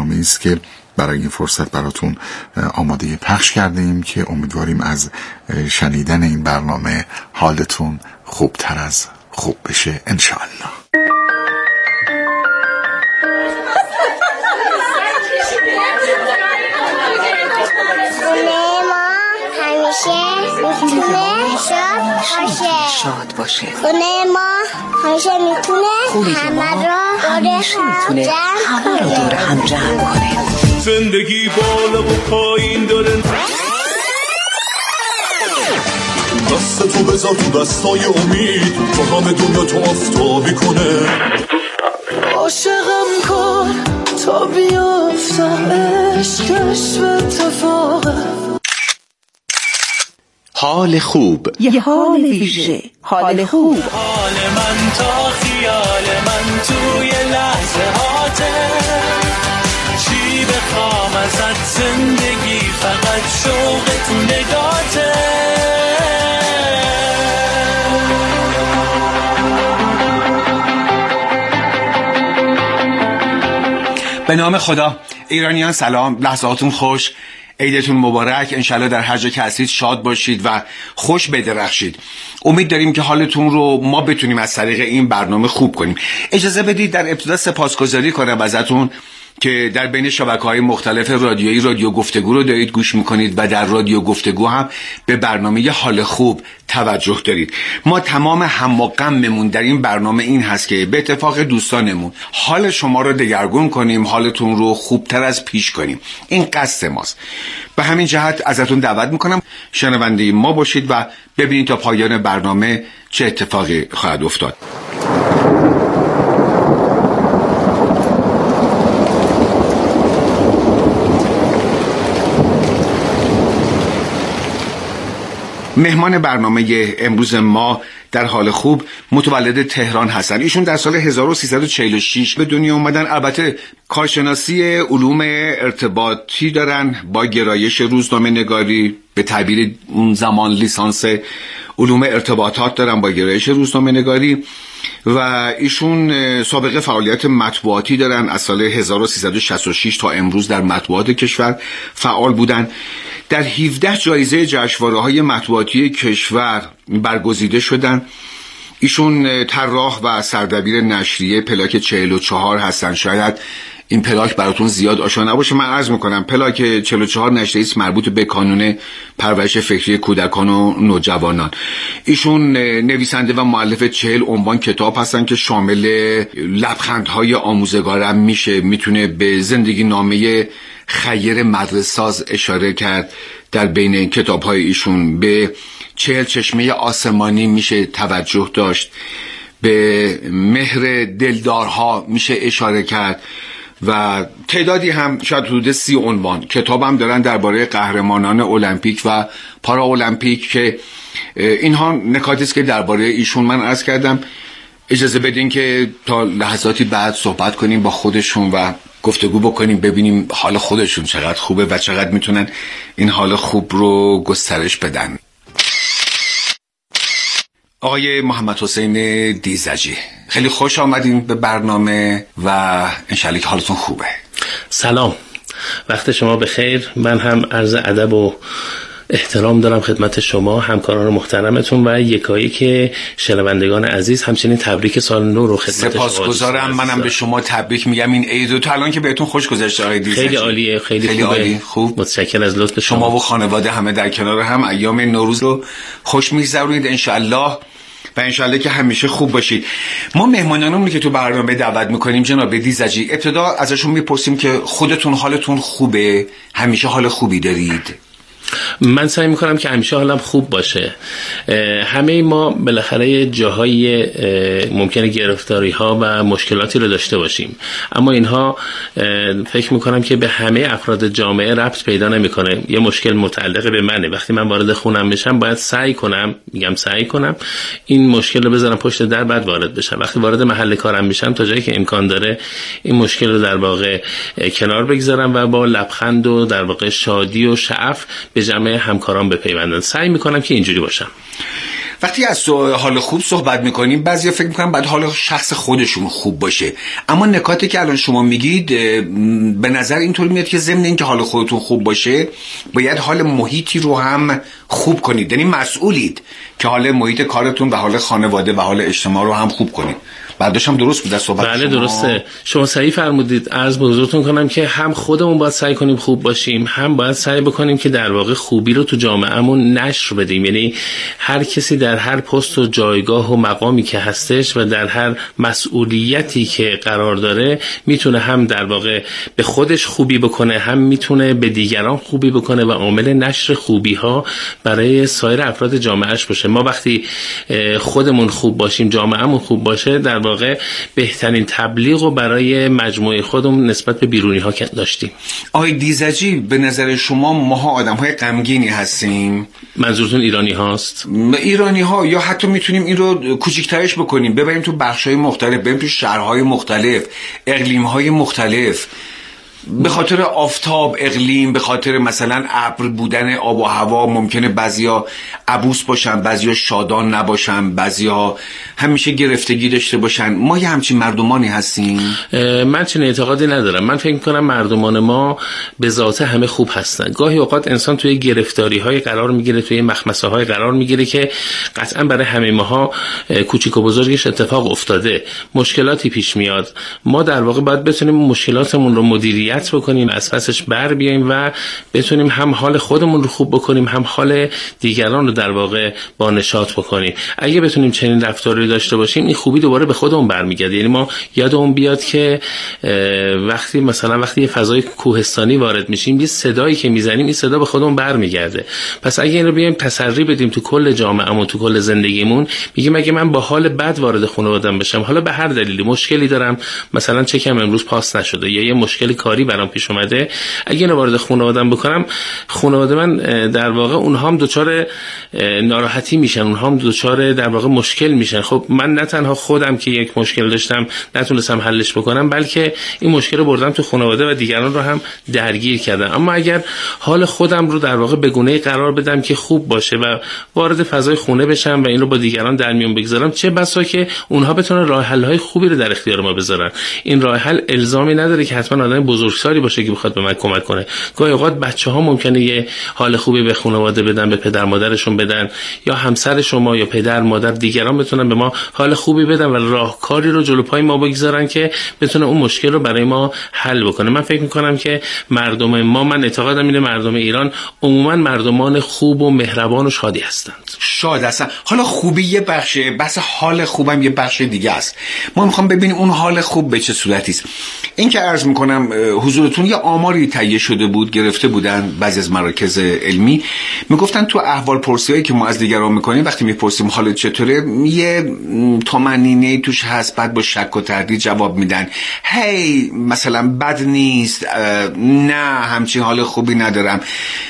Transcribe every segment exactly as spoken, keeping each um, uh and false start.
برنامه‌ای است که برای این فرصت براتون آماده پخش کردیم که امیدواریم از شنیدن این برنامه حالتون خوبتر از خوب بشه انشاءالله. شاد باشه. خونه ما همیشه میتونه همه را همیشه میتونه همه را دور هم جمع کنه. زندگی بالا و پایین داره، دست تو بذار تو دستای امید، تو همه دنیا تو آفتابی کنه. عاشقم کن تا بیافتم، عشقش به اتفاقه. حال خوب، یه حال ویژه، حال خوب. حال من تا خیال من توی لحظه هاته، چی بخوام ازت زندگی فقط شوق تو نگاته. به نام خدا. ایرانیان سلام، لحظاتون خوش، عیدتون مبارک. انشالله در هر جا که هستید شاد باشید و خوش بدرخشید. امید داریم که حالتون رو ما بتونیم از طریق این برنامه خوب کنیم. اجازه بدید در ابتدا سپاسگزاری کنم ازتون که در بین شبکه‌های مختلف رادیویی رادیو گفتگو رو دارید گوش میکنید و در رادیو گفتگو هم به برنامه حال خوب توجه دارید. ما تمام هم و غممون در این برنامه این هست که به اتفاق دوستانمون حال شما رو دگرگون کنیم، حالتون رو خوبتر از پیش کنیم. این قصد ماست. به همین جهت ازتون دعوت میکنم شنونده ما باشید و ببینید تا پایان برنامه چه اتفاقی خواهد افتاد. مهمان برنامه امروز ما در حال خوب متولد تهران هستن. ایشون در سال هزار و سیصد و چهل و شش به دنیا اومدن. البته کارشناسی علوم ارتباطی دارن با گرایش روزنامه نگاری، به تعبیر اون زمان لیسانس علوم ارتباطات دارن با گرایش روزنامه نگاری و ایشون سابقه فعالیت مطبوعاتی دارن. از سال هزار و سیصد و شصت و شش تا امروز در مطبوعات کشور فعال بودن. در هفده جایزه جشنواره‌های مطبوعاتی کشور برگزیده شدن. ایشون طراح و سردبیر نشریه پلاک چهل و چهار هستن. شاید این پلاک براتون زیاد آشنا نباشه. من عرض میکنم پلاک چهل و چهار نشریه است مربوط به کانون پرورش فکری کودکان و نوجوانان. ایشون نویسنده و مؤلف چهل عنوان کتاب هستن که شامل لبخندهای آموزگارم میشه. میتونه به زندگی نامه خیر مدرساز اشاره کرد. در بین کتاب‌های ایشون به چهل چشمه آسمانی میشه توجه داشت، به مهر دلدارها میشه اشاره کرد و تعدادی هم شاید حدود سی عنوان کتاب هم دارن درباره قهرمانان المپیک و پارا المپیک که اینها نکاتی است که درباره ایشون من عرض کردم. اجازه بدین که تا لحظاتی بعد صحبت کنیم با خودشون و گفتگو بکنیم، ببینیم حال خودشون چقدر خوبه و چقدر میتونن این حال خوب رو گسترش بدن. آقای محمد حسین دیزجی، خیلی خوش آمدین به برنامه و انشالله که حالتون خوبه. سلام، وقت شما بخیر. من هم عرض ادب و احترام دارم خدمت شما، همکاران محترمتون و یکایی که شنوندگان عزیز. همچنین تبریک سال نو رو خدمت شما. سپاسگزارم. منم به شما تبریک میگم. این عید تو الان که بهتون خوش گذشته آقای دیزجی. خیلی عالیه، خیلی, خیلی خوبه. عالی. خوب. متشکرم از لطف شما. شما و خانواده همه در کنار هم ایام نوروز رو خوش میگذرونید انشالله و انشالله که همیشه خوب باشید. ما مهمانانمون که تو برنامه دعوت میکنیم جناب دیزجی، ابتدا ازشون میپرسیم که خودتون حالتون خوبه؟ همیشه حال خوبی دارید؟ من سعی میکنم که همیشه حالم خوب باشه. همه ما بالاخره جاهای ممکنه گرفتاری ها و مشکلاتی رو داشته باشیم، اما اینها فکر میکنم که به همه افراد جامعه ربط پیدا نمیکنه. یه مشکل متعلق به منه. وقتی من وارد خونم بشم باید سعی کنم، میگم سعی کنم این مشکل رو بذارم پشت در بعد وارد بشم. وقتی وارد محل کارم میشم تا جایی که امکان داره این مشکل رو در واقع کنار بگذارم و با لبخند و در واقع شادی و شعف به جمع همکاران بپیوندن. سعی میکنم که اینجوری باشم. وقتی از حال خوب صحبت میکنیم بعضیا فکر میکنن بعد حال شخص خودشون خوب باشه، اما نکاتی که الان شما میگید به نظر اینطور میاد که ضمن اینکه حال خودتون خوب باشه باید حال محیطی رو هم خوب کنید، یعنی مسئولید که حال محیط کارتون و حال خانواده و حال اجتماع رو هم خوب کنید. بعدش هم درست بود صحبت بله شما؟ درسته، شما صحیح فرمودید. عرض به حضورتون کنم که هم خودمون باید سعی کنیم خوب باشیم، هم باید سعی بکنیم که در واقع خوبی رو تو جامعهمون نشر بدیم. یعنی هر کسی در هر پست و جایگاه و مقامی که هستش و در هر مسئولیتی که قرار داره میتونه هم در واقع به خودش خوبی بکنه، هم میتونه به دیگران خوبی بکنه و عامل نشر خوبی ها برای سایر افراد جامعهش باشه. ما وقتی خودمون خوب باشیم، جامعهمون خوب باشه، در واقع بهترین تبلیغ رو برای مجموعه خودمون نسبت به بیرونی ها داشتیم. آقای دیزجی، به نظر شما ماها آدم های غمگینی هستیم؟ منظورتون ایرانی هاست؟ ایرانی ها، یا حتی میتونیم این رو کوچیک‌ترش بکنیم، ببریم تو بخش‌های مختلف، بریم تو شهرهای مختلف، اقلیم‌های مختلف، به خاطر آفتاب، اقلیم، به خاطر مثلا ابر بودن آب و هوا ممکنه بعضیا عبوس باشن، بعضیا شادان نباشن، بعضیا همیشه گرفتگی داشته باشن. ما یه همچین مردمانی هستیم؟ من چنین اعتقادی ندارم. من فکر می‌کنم مردمان ما به ذات همه خوب هستن. گاهی اوقات انسان توی گرفتاری‌های قرار میگیره، توی مخمسه‌های قرار میگیره که قطعاً برای همه ماها کوچیک و بزرگش اتفاق افتاده، مشکلاتی پیش میاد. ما در واقع باید بتونیم مشکلاتمون رو مدیریت بکنیم، از پسش بر بیاییم و بتونیم هم حال خودمون رو خوب بکنیم، هم حال دیگران رو در واقع با نشاط بکنیم. اگه بتونیم چنین رفتاری داشته باشیم، این خوبی دوباره به خودمون برمیگرده. یعنی ما یادمون بیاد که وقتی مثلا وقتی یه فضای کوهستانی وارد میشیم، یه صدایی که میزنیم، این صدا به خودمون برمیگرده. پس اگه این رو بیایم تسری بدیم تو کل جامعهمون، تو کل زندگیمون، میگیم اگه من با حال بد وارد خانواده‌ام بشم، حالا به هر دلیلی مشکلی دارم، مثلا چکم امروز پاس نشده یا یه مشکل کاری برام پیش اومده، اگه اینو وارد خانواده‌ام بکنم، خانواده من در واقع اونها هم دچار ناراحتی میشن، اونها هم دچار در واقع مشکل میشن. خب من نه تنها خودم که یک مشکل داشتم نتونستم حلش بکنم، بلکه این مشکل رو بردم تو خانواده و دیگران رو هم درگیر کردم. اما اگر حال خودم رو در واقع به گونه‌ای قرار بدم که خوب باشه و وارد فضای خونه بشم و این رو با دیگران در میون بگذارم، چه بسا که اونها بتونن راه حل‌های خوبی رو در اختیار ما بذارن. این راه حل الزامی نداره که حتما آدم بزرگسالی باشه که بخواد به من کمک کنه. گاهی اوقات بچه‌ها ممکنه یه حال خوبی به خانواده بدن، به پدر مادرشون بدن، یا همسر شما یا پدر مادر دیگران بتونن به ما حال خوبی بدن و راهکاری رو جلو پای ما بگذارن که بتونه اون مشکل رو برای ما حل بکنه. من فکر می‌کنم که مردم ما، من اعتقادم اینه مردم ایران عموما مردمان خوب و مهربان و شادی هستند. شاد هستن. حالا خوبی یه بخشه، بس حال خوبم یه بخش دیگه است. ما می‌خوام ببینیم اون حال خوب به چه صورتی است. این که عرض می‌کنم حضورتون یه آماری تهیه شده بود، گرفته بودن بعضی از مراکز علمی، میگفتن تو احوال پرسیایی که ما از دیگران میکنیم، وقتی میپرسیم حالت چطوره، یه طمأنینه توش هست، بعد با شک و تردید جواب میدن، هی مثلا بد نیست، نه همچین حال خوبی ندارم.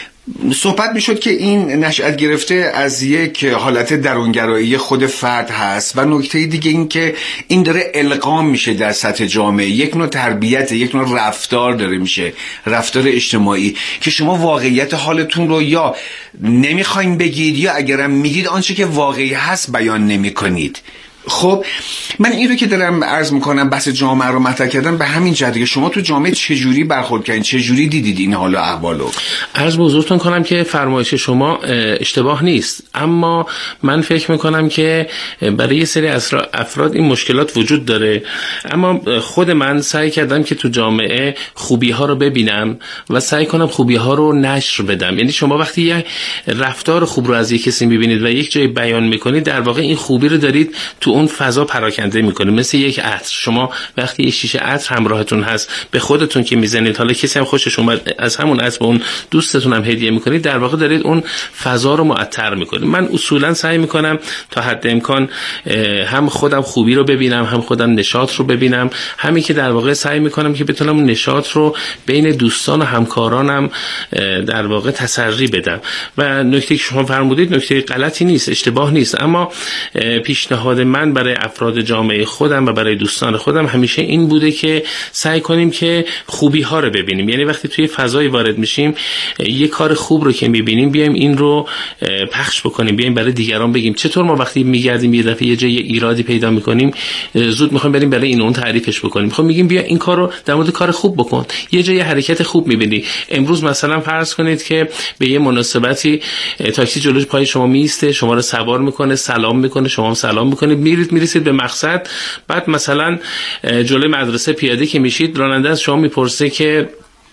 صحبت میشد که این نشأت گرفته از یک حالت درونگرایی خود فرد هست و نکته دیگه این که این داره القا میشه در سطح جامعه، یک نوع تربیت، یک نوع رفتار داره میشه، رفتار اجتماعی، که شما واقعیت حالتون رو یا نمیخواین بگید یا اگرم میگید آنچه که واقعی هست بیان نمیکنید. خب من این رو که دارم عرض میکنم، بحث جامعه رو مطرح کردم به همین جهت که شما تو جامعه چجوری برخورد کردین، چجوری دیدید این حال و احوالو؟ عرض به حضورتون کنم که فرمایش شما اشتباه نیست، اما من فکر میکنم که برای یه سری افراد این مشکلات وجود داره. اما خود من سعی کردم که تو جامعه خوبی ها رو ببینم و سعی کنم خوبی ها رو نشر بدم. یعنی شما وقتی یه رفتار خوب رو از یک کسی میبینید و یک جای بیان میکنید، در واقع این خوبی رو دارید تو اون فضا پراکنده میکنه. مثل یک عطر، شما وقتی یک شیشه عطر همراهتون هست، به خودتون که میزنید، حالا کسی هم خوشش اومد از همون عطر به اون دوستتون هم هدیه میکنید، در واقع دارید اون فضا رو معطر میکنید. من اصولا سعی میکنم تا حد امکان هم خودم خوبی رو ببینم، هم خودم نشاط رو ببینم، همین که در واقع سعی میکنم که بتونم اون نشاط رو بین دوستان و همکارانم در واقع تسری بدم. و نکته که شما فرمودید نکته غلطی نیست، اشتباه نیست، اما پیشنهاد من من برای افراد جامعه خودم و برای دوستان خودم همیشه این بوده که سعی کنیم که خوبی ها رو ببینیم. یعنی وقتی توی فضای وارد میشیم یه کار خوب رو که میبینیم بیایم این رو پخش بکنیم، بیایم برای دیگران بگیم. چطور ما وقتی میگردیم یه دفعه یه جای ایرادی پیدا میکنیم زود میخوایم بریم برای این اون تعریفش بکنیم، خب میگیم بیا این کارو در مورد کار خوب بکن. یه جای حرکت خوب میبینی. امروز مثلا فرض کنید که به یه مناسبتی تاکسی جلوی پای شما میسته، شما رو سوار میکنه، سلام میکنه، شما هم سلام میکنید، میرید میرسید به مقصد. بعد مثلا جلوی مدرسه پیاده که میشید راننده از شما میپرسه که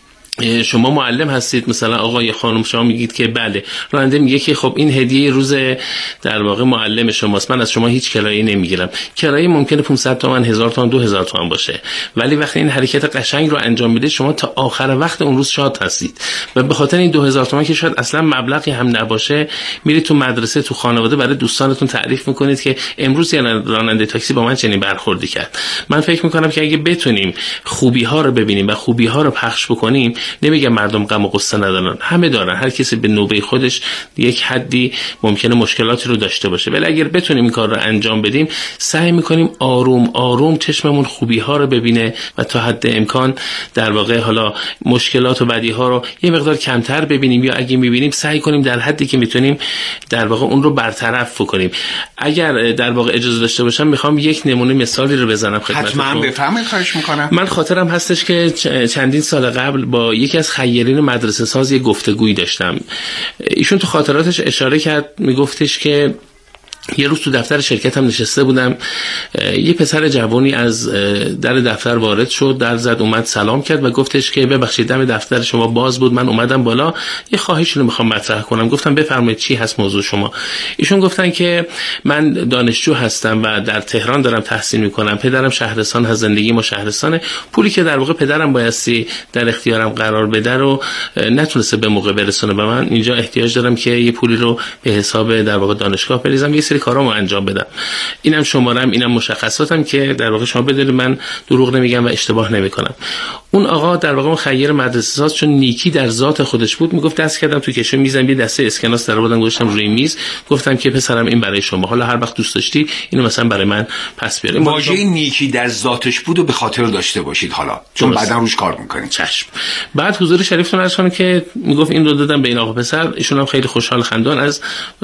شما معلم هستید؟ مثلا آقای خانم شما میگید که بله. راننده میگه که خب این هدیه روز در واقع معلم شماست، من از شما هیچ کرایه نمیگیرم. کرایه ممکنه پانصد تومان، هزار تومان، دو هزار تومان باشه، ولی وقتی این حرکت قشنگ رو انجام میده شما تا آخر وقت اون روز شاد هستید. و به خاطر این دو هزار تومان که شاید اصلا مبلغی هم نباشه میرید تو مدرسه، تو خانواده برای دوستانتون تعریف میکنید که امروز یه راننده تاکسی با من چنین برخوردی کرد. من فکر میکنم که اگه بتونیم خوبی ها رو ببینیم و خوبی ها رو پخش بکنیم، نمیگم مردم غم و غصه ندارن، همه دارن، هر کسی به نوبه خودش یک حدی ممکنه مشکلاتی رو داشته باشه، ولی اگر بتونیم این کار رو انجام بدیم سعی میکنیم آروم آروم چشممون خوبی ها رو ببینه و تا حد امکان در واقع حالا مشکلات و بدی ها رو یه مقدار کمتر ببینیم، یا اگه میبینیم سعی کنیم در حدی که میتونیم در واقع اون رو برطرف کنیم. اگر در واقع اجازه داشته باشم میخوام یک نمونه مثالی رو بزنم خدمتتون. حتما بفرمایید، خواهش میکنم. من خاطرم هستش که چندین سال قبل با یکی از خیرین مدرسه ساز یه گفتگویی داشتم. ایشون تو خاطراتش اشاره کرد، میگفتش که یه روز تو دفتر شرکت هم نشسته بودم، یه پسر جوانی از در دفتر وارد شد، در زد، اومد سلام کرد و گفتش که ببخشید دم دفتر شما باز بود، من اومدم بالا یه خواهشی رو میخوام مطرح کنم. گفتم بفرمایید چی هست موضوع شما؟ ایشون گفتن که من دانشجو هستم و در تهران دارم تحصیل میکنم، پدرم شهرستان هست، زندگی ما شهرستانه، پولی که در واقع پدرم بایستی در اختیارم قرار بده رو نتونسته به موقع برسونه و من اینجا احتیاج دارم که یه پولی رو به حساب در واقع دانشگاه بریزم، یه سری کارامو انجام بدم. اینم شمارم، اینم مشخصاتم که در واقع شما بدونید من دروغ نمیگم و اشتباه نمیکنم. اون آقا در واقع خیر مدرسه ساز چون نیکی در ذات خودش بود، میگفت دست کردم تو کشو میزم یه دسته اسکناس در آوردم گذاشتم روی میز، گفتم که پسرم این برای شما، حالا هر وقت دوست داشتی اینو مثلا برای من پس بیاریم. واژه نیکی در ذاتش بود و به خاطر داشته باشید حالا، چون بعدا روش کار میکنید. چشم. بعد حضور شریفتون عرض کنم که میگفت این رو دادم به این آقا پسر، ایشون هم خیلی خوشحال خندان از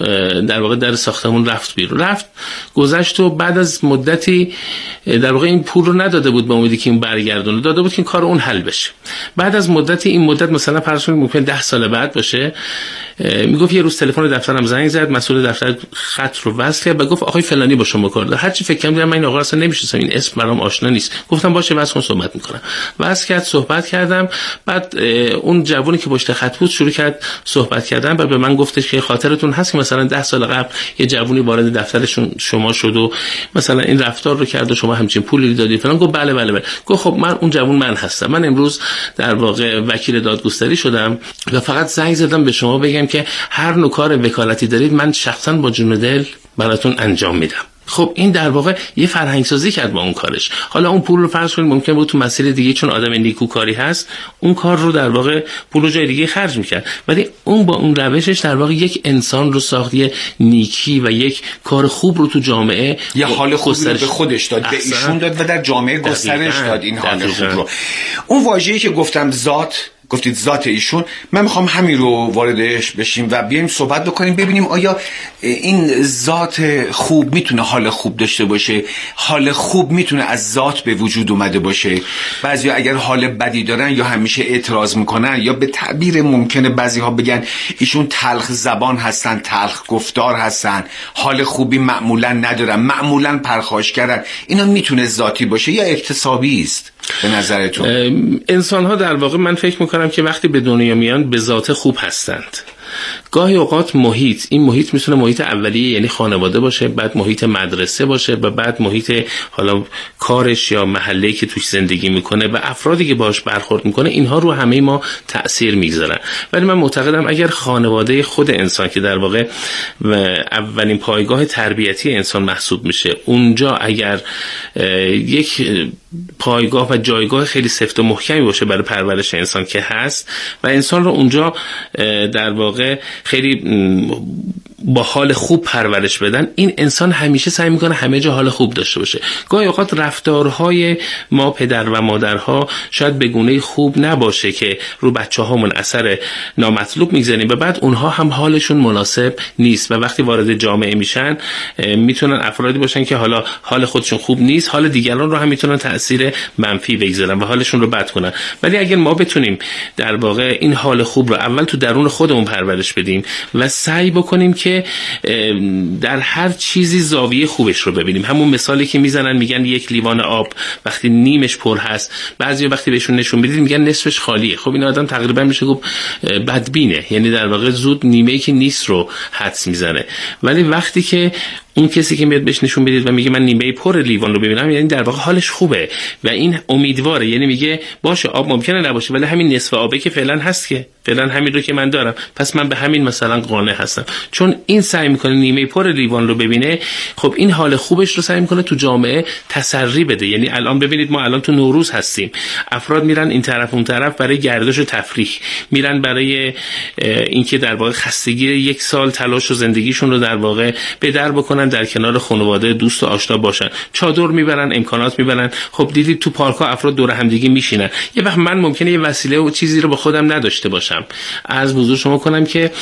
در واقع در ساختمون رفت بیرون. رفت گذشت و بعد از مدتی در واقع این پول رو نداده بود به امیدی که این برگردونه، داده بود که این کار اون حل بشه. بعد از مدتی، این مدت مثلا فرض کنید ممکن ده سال بعد باشه، میگفت یه روز تلفن دفترم زنگ زد، مسئول دفتر خط رو وصل کرد و گفت آقای فلانی با شما کار داره. هر چی فکر کردم من این آقا اصلا نمیشناسم، این اسم برام آشنا نیست. گفتم باشه واسه اون صحبت میکنم. واسه کرد صحبت کردم. بعد اون جوونی که پشت خط بود شروع کرد صحبت کردن و به من گفتش که خاطرتون هست که مثلا ده سال قبل یه جوونی وارد دفترشون شما شد و مثلا این رفتار رو کرد و شما همچین پولی دادی فلان. گفت بله بله بله. گفت خب من اون جوون من هستم، من امروز در واقع وکیل دادگستری شدم و فقط زنگ زدم به شما بگم که هر نوع کار وکالتی دارید من شخصا با جون دل براتون انجام میدم. خب این در واقع یه فرهنگ سازی کرد با اون کارش. حالا اون پول رو فرض کنید ممکن بود تو مسیر دیگه چون آدم نیکوکاری هست اون کار رو در واقع پول رو جای دیگه خرج میکرد، ولی اون با اون روشش در واقع یک انسان رو ساخت، یه نیکی و یک کار خوب رو تو جامعه یه حال خوبی رو به خودش داد، به ایشون داد و در جامعه گسترش داد این حال خوب رو. اون واژه‌ای که گفتم ذات، گفتید ذات ایشون، من میخوام همین رو واردش بشیم و بیایم صحبت بکنیم ببینیم آیا این ذات خوب میتونه حال خوب داشته باشه؟ حال خوب میتونه از ذات به وجود اومده باشه؟ بعضیا اگر حال بدی دارن یا همیشه اعتراض میکنن یا به تعبیر ممکنه بعضیها بگن ایشون تلخ زبان هستن، تلخ گفتار هستن، حال خوبی معمولا ندارن، معمولا پرخاشگرن. اینا میتونه ذاتی باشه یا اکتسابی است به نظرتون؟ انسان ها در واقع من فکر میکنم که وقتی به دنیا میان به ذات خوب هستند. گاهی اوقات محیط، این محیط میتونه محیط اولیه یعنی خانواده باشه، بعد محیط مدرسه باشه و بعد محیط حالا کارش یا محله‌ای که توش زندگی میکنه و افرادی که باهاش برخورد میکنه، اینها رو همه ما تأثیر میگذارن. ولی من معتقدم اگر خانواده خود انسان که در واقع اولین پایگاه تربیتی انسان محسوب میشه، اونجا اگر یک پایگاه و جایگاه خیلی سفت و محکمی باشه برای پرورش انسان که هست و انسان رو اونجا در واقع خیلی با حال خوب پرورش بدن، این انسان همیشه سعی میکنه همه جا حال خوب داشته باشه. گاهی اوقات رفتارهای ما پدر و مادرها شاید به گونه خوب نباشه که رو بچه هامون اثر نامطلوب میگذاریم و بعد اونها هم حالشون مناسب نیست و وقتی وارد جامعه میشن میتونن افرادی باشن که حالا حال خودشون خوب نیست، حال دیگران رو هم میتونن تأثیر منفی بگذارن و حالشون رو بد کنن. ولی اگر ما بتونیم در واقع این حال خوب رو اول تو درون خودمون پرورش بدیم و سعی بکنیم که در هر چیزی زاویه خوبش رو ببینیم. همون مثالی که میزنن میگن یک لیوان آب وقتی نیمش پر هست، بعضی وقتی بهشون نشون میدید میگن نصفش خالیه. خب این آدم تقریبا میشه گفت بدبینه، یعنی در واقع زود نیمه‌ای که نیست رو حدس میزنه. ولی وقتی که اون کسی که میاد بهش نشون بدید و میگه من نیمه پر لیوان رو ببینم، یعنی در واقع حالش خوبه و این امیدواره، یعنی میگه باشه آب ممکنه نباشه ولی همین نصف آبه که فعلا هست، که فعلا همین رو که من دارم، پس من به همین مثلا قانع هستم. چون این سعی میکنه نیمه پر لیوان رو ببینه، خب این حال خوبش رو سعی میکنه تو جامعه تسری بده. یعنی الان ببینید ما الان تو نوروز هستیم، افراد میرن این طرف اون طرف برای گردش و تفریح، میرن برای اینکه در واقع خستگی یک سال تلاش و زندگیشون رو در واقع به در بکنن، در کنار خانواده دوست و آشنا باشن، چادر میبرن، امکانات میبرن. خب دیدید تو پارک ها افراد دور هم دیگه میشینن. یه وقت من ممکنه یه وسیله و چیزی رو با خودم نداشته باشم، از حضور شما کنم که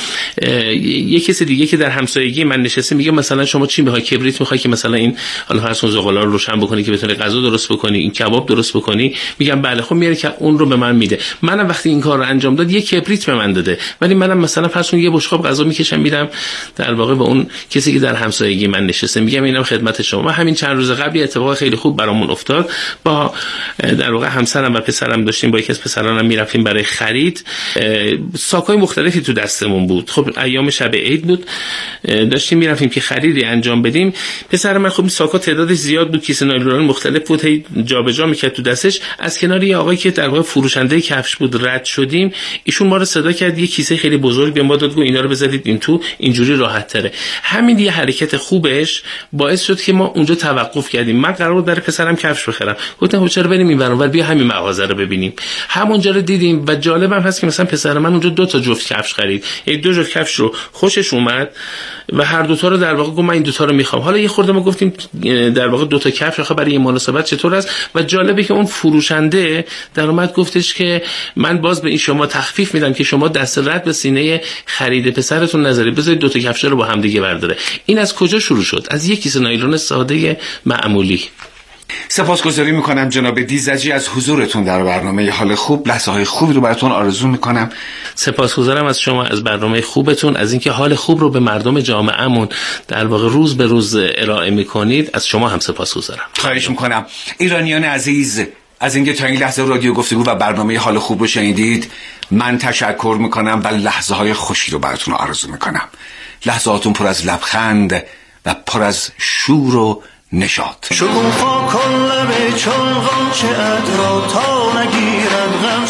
یه کسی دیگه که در همسایگی من نشسته میگه مثلا شما چی میخوای، کبریت میخوای که مثلا این حالا فرض کن زغالا رو روشن بکنی که بتونی غذا درست بکنی، این کباب درست بکنی، میگم بله. خب میاره که اون رو به من میده. منم وقتی این کار رو انجام داد یه کبریت به من داده، ولی منم مثلا فرض کن یه بشقاب غذا میکشم میدم در واقع به اون کسی که در همسایگی من نشسته، میگم اینم خدمت شما. همین چند روز قبل اتفاق خیلی خوب برامون افتاد، با در واقع همسرم و پسرم داشتیم با یکی از پسرانم میرفتیم برای خرید، ساکای مختلفی تو دستمون بود. خب ایام شب عید بود، داشتیم میرفتیم که خریدی انجام بدیم. پسر من خب ساکا تعدادش زیاد بود، کیسه نایلون مختلف بود، هی جابجا میکرد تو دستش. از کنار یه آقایی که در واقع فروشنده کفش بود رد شدیم، ایشون ما رو صدا کرد، یه کیسه خیلی بزرگ به ما داد، گفت اینا رو بذارید این تو، اینجوری راحت تره. همین یه حرکت خوبش باعث شد که ما اونجا توقف کردیم. من قرار بود برای پسرم کفش بخرم، گفتم چرا بریم این ور، بیا همین مغازه رو ببینیم. همونجا رو دیدیم و جالبم هست که مثلا پسر من اونجا دو تا جفت کفش خرید، یک دو جفت کفش رو خوشش اومد و هر دو تا رو در واقع گفت من این دو تا رو میخوام. حالا یه خورده ما گفتیم در واقع دو تا کفش آخه برای این مناسبت چطور است، و جالبه که اون فروشنده در اومد گفتش که من باز به این شما تخفیف میدم که شما دست رد به سینه خرید پسرتون نذارید، بذارید دو تا کفش رو با هم دیگه برداره. این از کجا شروع شد؟ از یک کیسه نایلون ساده معمولی. سپاسگزاری میکنم جناب دیزجی از حضورتون در برنامه حال خوب. لحظه های خوبی رو براتون آرزو میکنم. سپاسگزارم از شما، از برنامه خوبتون، از اینکه حال خوب رو به مردم جامعهمون در واقع روز به روز ارائه میکنید. از شما هم سپاسگزارم. خواهش میکنم. ایرانیان عزیز، از اینکه تا این لحظه رادیو گفتگو و برنامه حال خوب رو شنیدید من تشکر میکنم و لحظه های خوشی رو براتون آرزو میکنم. لحظاتون پر از لبخند و پر از شور و نشاط. شکوفا کن لبه چون غنچه ادرا تا نگیرن غم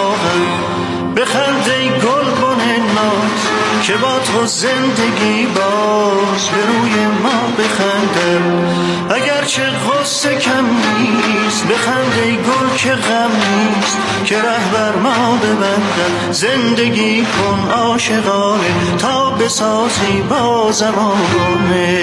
سراغم، بخند ای گلبن ناز که با تو زندگی باز به روی ما بخندم. اگرچه غصه کم نیست بخند ای گل که غم نیست که ره بر ما ببندم. زندگی کن عاشقانه تا بسازی با زمانه.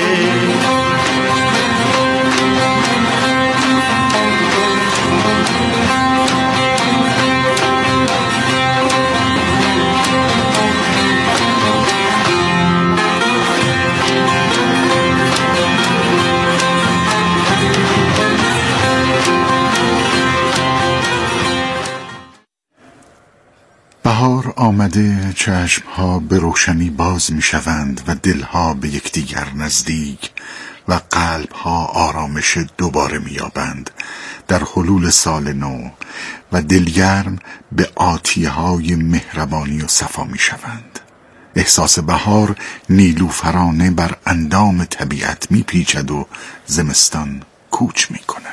بهار آمده، چشمها به روشنی باز می شوند و دلها به یکدیگر نزدیک و قلبها آرامش دوباره می یابند در حلول سال نو و دلگرم به آتیهای مهربانی و صفا می شوند. احساس بهار نیلوفرانه بر اندام طبیعت می پیچد و زمستان کوچ می کند.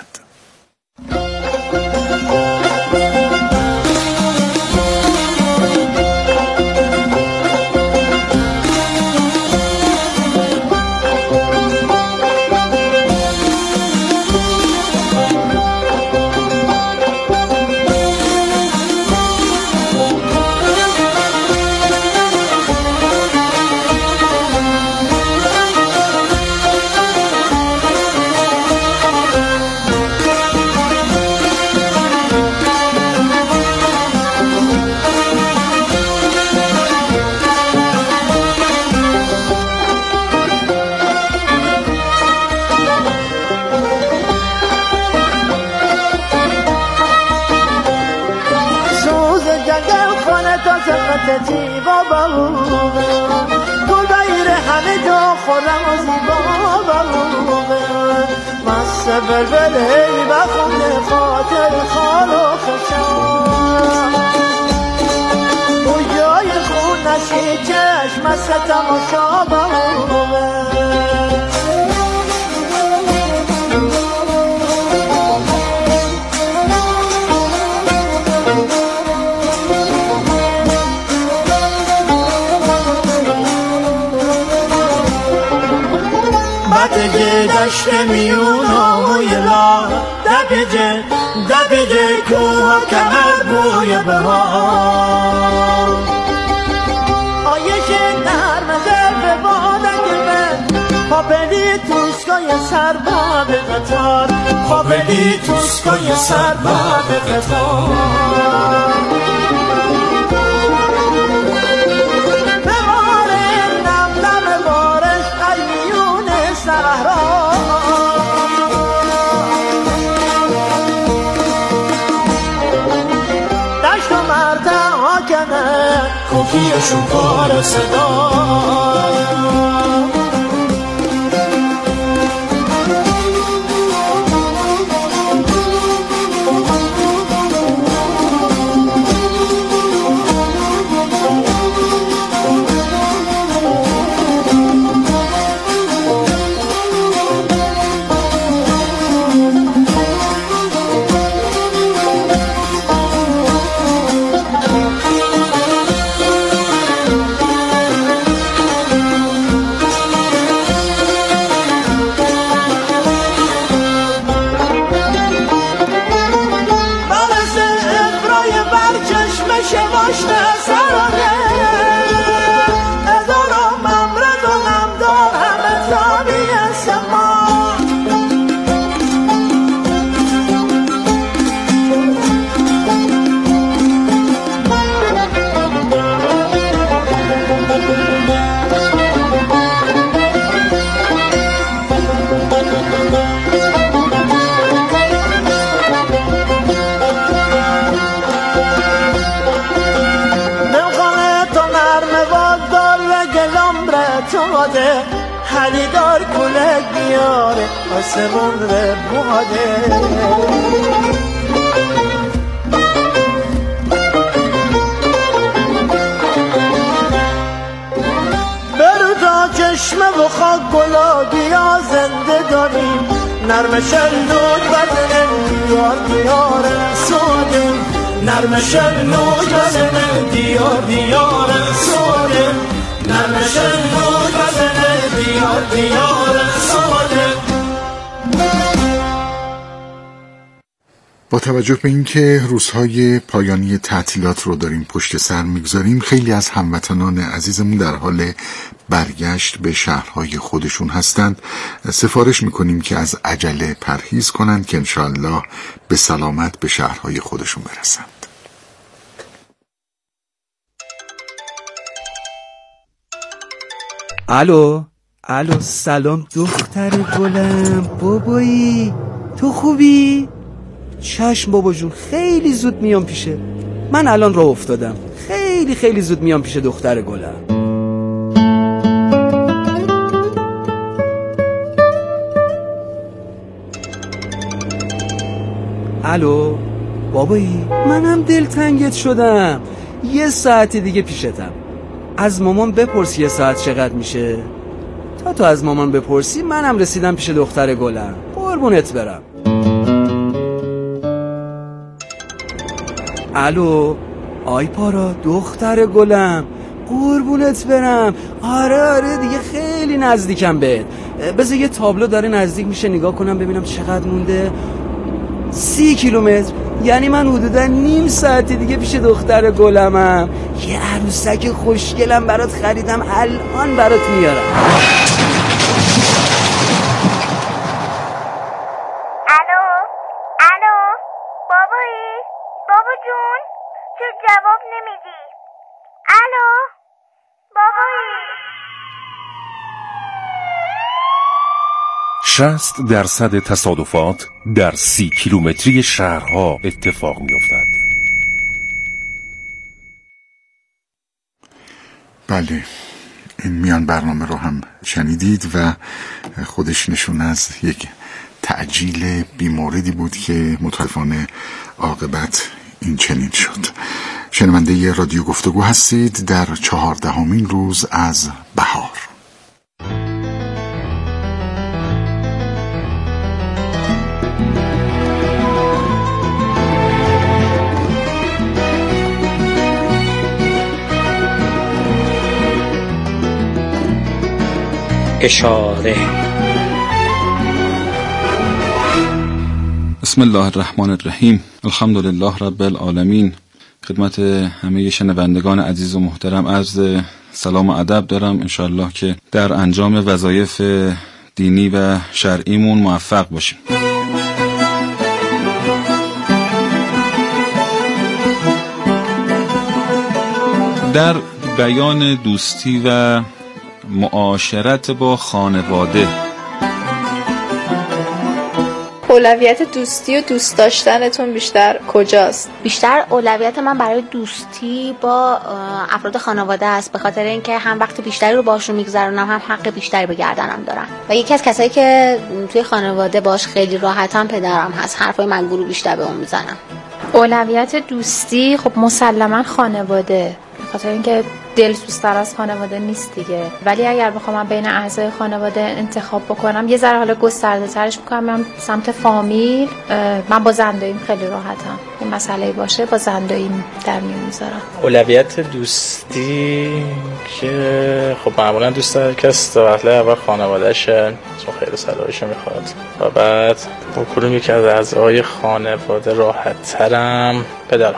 من تا سقط جیبا بابوغه گل بیر همه جا خورم و زیبا بابوغه مست بلبل هی بخونده خاطر خال و خشم او جای خون نشی چشم است تماشا بابوغه دگه دشت میونای را دبیجه دبیجه کوه کمر بوی بهار آیش نرمزه به بادک من خوابدی توسکای سر با به قطار خوابدی توسکای سر با به قطار دشت و مرتع آکنه کوکی شکار صدا حلیدار کلک بیاره آسمون ره بوده برو تا چشمه و خاک گلابی ها زنده داریم نرم شلوک بدنه دیار دیار سوده نرم شلوک بدنه دیار دیار سوده نرم شلوک بدنه دیار دیار سوده. با توجه به اینکه روزهای پایانی تعطیلات رو داریم پشت سر میگذاریم خیلی از هموطنان عزیزمون در حال برگشت به شهرهای خودشون هستند. سفارش میکنیم که از عجله پرهیز کنند که انشاءالله به سلامت به شهرهای خودشون برسند. الو الو سلام دختر گلم بابایی تو خوبی؟ چشم بابا جون خیلی زود میام پیشه من الان راه افتادم خیلی خیلی زود میام پیش دختر گلم الو بابایی منم دلتنگت شدم یه ساعت دیگه پیشتم از مامان بپرس یه ساعت چقدر میشه تا تو از مامان بپرسی منم رسیدم پیش دختر گلم قربونت برم الو آی پارا دختر گلم قربونت برم آره آره دیگه خیلی نزدیکم بهت بذار یه تابلو داره نزدیک میشه نگاه کنم ببینم چقدر مونده سی کیلومتر یعنی من حدودا نیم ساعت دیگه پیش دختر گلمم یه عروسک خوشگلم برات خریدم الان برات میارم الو الو بابایی بابا جون چه جواب نمیدی الو بابایی شصت درصد تصادفات در سی کیلومتری شهرها اتفاق می‌افتد. بله، این میان برنامه رو هم شنیدید و خودش نشون از یک تعجیل بیموردی بود که متاسفانه عاقبت این چنین شد. شنونده رادیو گفتگو هستید در چهاردهمین روز از بهار. اشاره. بسم الله الرحمن الرحیم. الحمدلله رب العالمین. خدمت همه شنوندگان عزیز و محترم عرض سلام و ادب دارم. انشاءالله که در انجام وظایف دینی و شرعیمون موفق باشیم. در بیان دوستی و معاشرت با خانواده، اولویت دوستی و دوست داشتنتون بیشتر کجاست؟ بیشتر اولویت من برای دوستی با افراد خانواده است، به خاطر اینکه هم وقت بیشتری رو باشون میگذرونم، هم حق بیشتری به گردنم دارن. و یکی از کسایی که توی خانواده باش خیلی راحتم پدرم هست، حرفای مجبور رو بیشتر به اون میزنم. اولویت دوستی خب مسلما خانواده، به خاطر اینکه دلسوزتر از خانواده نیست دیگه. ولی اگر بخوام من بین اعضای خانواده انتخاب بکنم، یه ذره حالا گسترده ترش میکنم، من سمت فامیل. من با زنداییم خیلی راحتم، این مسئله باشه با زنداییم در میون میذارم. اولویت دوستی که خب معمولا دوست داره کس توسط اول خانواده‌شه، چون خیلی صلاحش میخواد، و بعد با کدوم یکی از اعضای خانواده راحت ترم؟ پدرم.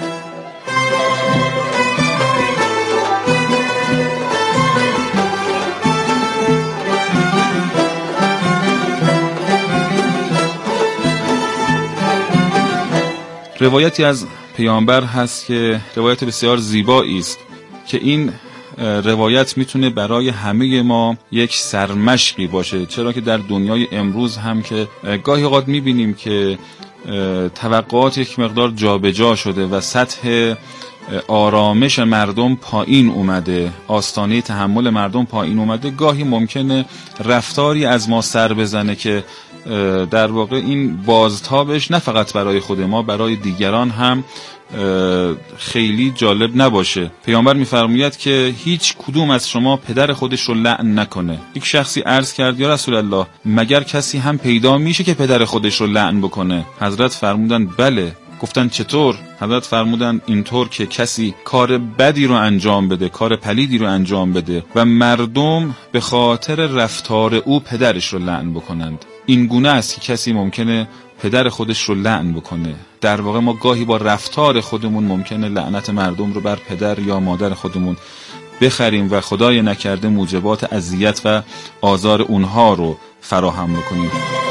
روایتی از پیامبر هست که روایت بسیار زیبایی است که این روایت میتونه برای همه ما یک سرمشقی باشه، چرا که در دنیای امروز هم که گاهی اوقات میبینیم که توقعات یک مقدار جابجا شده و سطح آرامش مردم پایین اومده، آستانه تحمل مردم پایین اومده، گاهی ممکنه رفتاری از ما سر بزنه که در واقع این بازتابش نه فقط برای خود ما، برای دیگران هم خیلی جالب نباشه. پیامبر میفرماید که هیچ کدوم از شما پدر خودش رو لعن نکنه. یک شخصی عرض کرد یا رسول الله، مگر کسی هم پیدا میشه که پدر خودش رو لعن بکنه؟ حضرت فرمودن بله. گفتن چطور؟ حضرت فرمودن اینطور که کسی کار بدی رو انجام بده، کار پلیدی رو انجام بده و مردم به خاطر رفتار او پدرش رو لعن بکنند. این گونه است که کسی ممکنه پدر خودش رو لعن بکنه. در واقع ما گاهی با رفتار خودمون ممکنه لعنت مردم رو بر پدر یا مادر خودمون بخریم و خدای نکرده موجبات اذیت و آزار اونها رو فراهم بکنیم.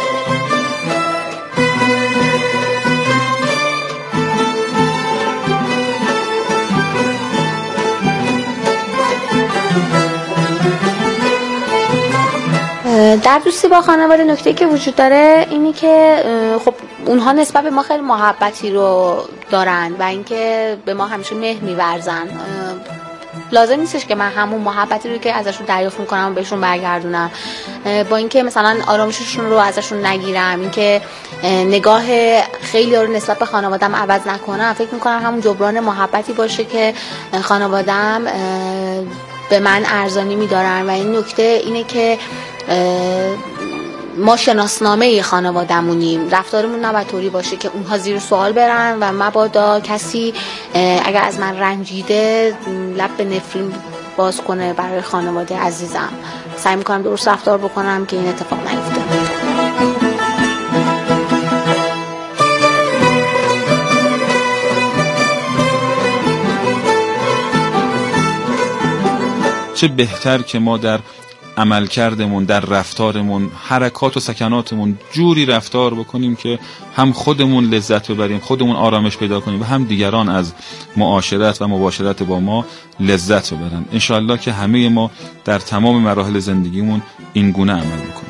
در دوستی با خانواده نکته‌ای که وجود داره اینی که خب اونها نسبت به ما خیلی محبتی رو دارن و اینکه به ما همیشه مهر می‌ورزن. لازم نیستش که من همون محبتی رو که ازشون دریافت میکنم بهشون برگردونم، با اینکه مثلا آرامششون رو ازشون نگیرم، اینکه نگاه خیلی رو نسبت به خانواده‌ام عوض نکنم. فکر میکنم همون جبران محبتی باشه که خانواده‌ام به من ارزانی میدارن. و این نکته اینه که ما شناسنامه خانواده‌مونیم، رفتارمون نباید طوری باشه که اونها زیر سوال برن و مبادا کسی اگر از من رنجیده لب به نفرین باز کنه برای خانواده عزیزم. سعی میکنم درست رفتار بکنم که این اتفاق نیفته. چه بهتر که ما در عملکردمون، در رفتارمون، حرکات و سکناتمون جوری رفتار بکنیم که هم خودمون لذت ببریم، خودمون آرامش پیدا کنیم و هم دیگران از معاشرت و مباشرت با ما لذت ببرن. انشالله که همه ما در تمام مراحل زندگیمون این گونه عمل بکنیم.